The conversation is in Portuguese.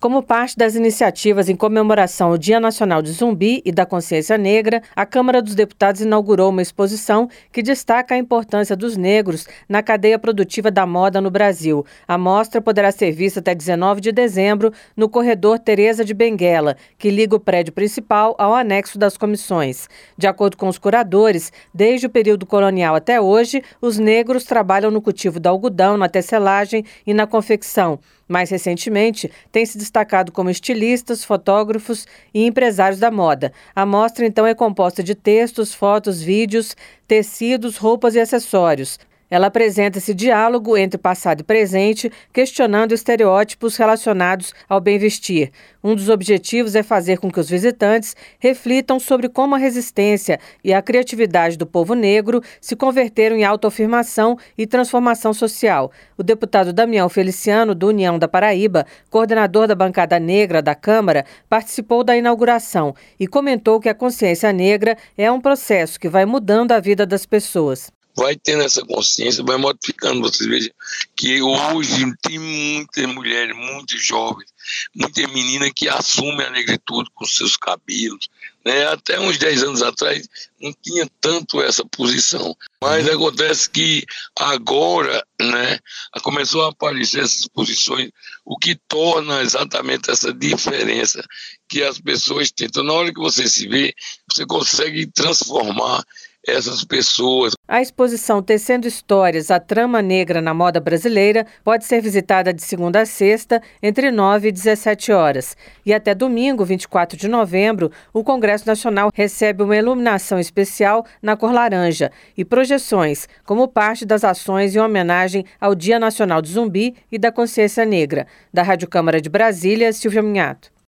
Como parte das iniciativas em comemoração ao Dia Nacional de Zumbi e da Consciência Negra, a Câmara dos Deputados inaugurou uma exposição que destaca a importância dos negros na cadeia produtiva da moda no Brasil. A mostra poderá ser vista até 19 de dezembro no corredor Teresa de Benguela, que liga o prédio principal ao anexo das comissões. De acordo com os curadores, desde o período colonial até hoje, os negros trabalham no cultivo do algodão, na tecelagem e na confecção. Mais recentemente, têm se destacado como estilistas, fotógrafos e empresários da moda. A mostra, então, é composta de textos, fotos, vídeos, tecidos, roupas e acessórios. Ela apresenta esse diálogo entre passado e presente, questionando estereótipos relacionados ao bem-vestir. Um dos objetivos é fazer com que os visitantes reflitam sobre como a resistência e a criatividade do povo negro se converteram em autoafirmação e transformação social. O deputado Damião Feliciano, do União da Paraíba, coordenador da bancada negra da Câmara, participou da inauguração e comentou que a consciência negra é um processo que vai mudando a vida das pessoas. Vai tendo essa consciência, vai modificando. Vocês vejam que hoje tem muitas mulheres, muitos jovens, muitas meninas que assumem a negritude com seus cabelos, né? Até uns 10 anos atrás não tinha tanto essa posição. Mas acontece que agora, né, começou a aparecer essas posições, o que torna exatamente essa diferença que as pessoas têm. Então, na hora que você se vê, você consegue transformar essas pessoas. A exposição Tecendo Histórias, a Trama Negra na Moda Brasileira pode ser visitada de segunda a sexta, entre 9 e 17 horas. E até domingo, 24 de novembro, o Congresso Nacional recebe uma iluminação especial na cor laranja e projeções, como parte das ações em homenagem ao Dia Nacional do Zumbi e da Consciência Negra. Da Rádio Câmara de Brasília, Silvia Minhato.